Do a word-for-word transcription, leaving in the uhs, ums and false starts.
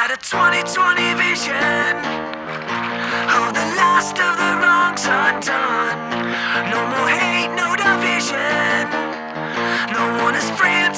a twenty twenty vision. Oh, the last of the wrongs undone. No more hate, no division. No one is free.